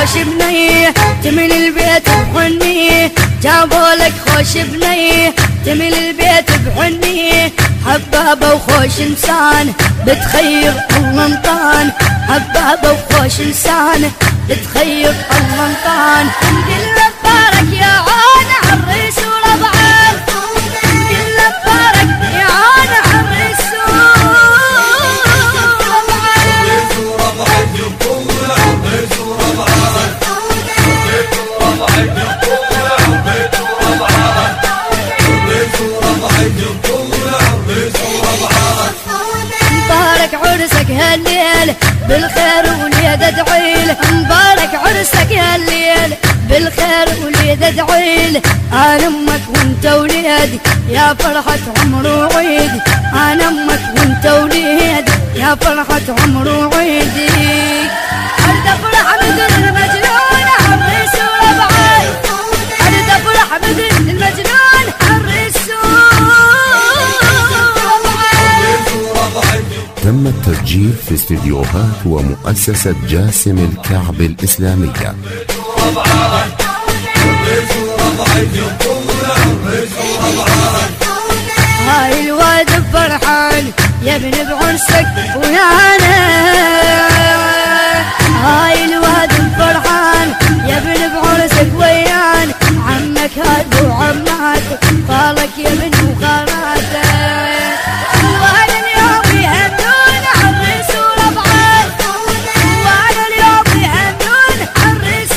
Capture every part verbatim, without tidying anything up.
خوش بني تمل البيت بحني، جابوا لك خوش بني تمل البيت بحني، حبابة وخوش انسان بتخير الله انطان، حبابة وخوش انسان بتخير الله انطان. كل بارك يا عون عريس وربعان، كل بارك يا عون عريس مبارك عرسك هالليل بالخير وليد ادعيل، مبارك عرسك هالليل بالخير وليد ادعيل، انا امك وانت وليد يا فرحة عمر وعيد، انا امك وانت وليد يا فرحة عمر وعيد. ارد افرح بدر المجنون عريس وربعان، ارد افرح بدر المجنون عريس وربعان. تم التسجيل في استديوهات ومؤسسة جاسم الكعب الإسلامية. هاي الواد فرحان يا ابن بعرسك ويانا، هاي الواد فرحان يا ابن بعرسك ويانا، عمك هاد وعمات خالك يا ابن وخالاتك، وانا اليوم يهنون عريس وربعان، وانا اليوم يهنون عريس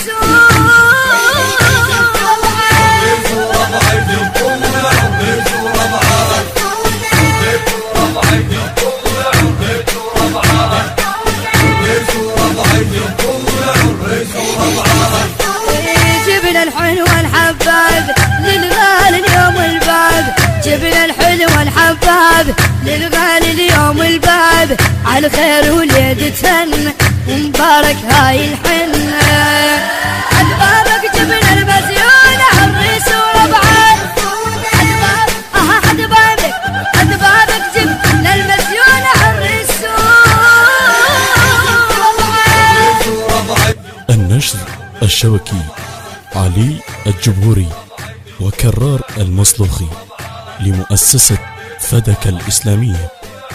جبنا الحلو الحباب للغالي اليوم الباب، جبنا الحلو الحباب للغالي اليوم الباب، على الخير وليد تهنى ومبارك هاي الحنة، عد بابك جبنا المزيون عريس وربعان، عد بابك اه عد بابك عد بابك جبنا المزيون عريس وربعان. النشر الشبكي علي الجبوري وكرار المصلوخي لمؤسسة فدك الإسلامية.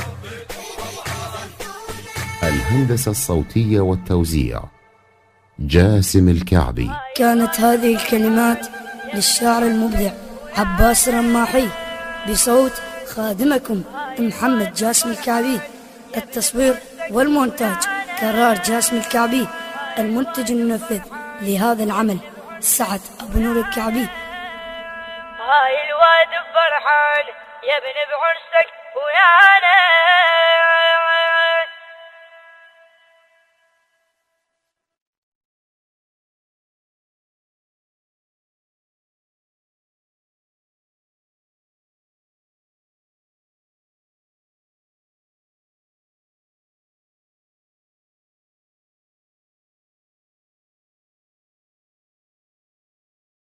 الهندسة الصوتية والتوزيع جاسم الكعبي. كانت هذه الكلمات للشاعر المبدع عباس الرماحي بصوت خادمكم محمد جاسم الكعبي، التصوير والمونتاج كرار جاسم الكعبي، المنتج المنفذ لهذا العمل سعد أبو نور الكعبي. هاي الواد فرحان يا ابن بعرسك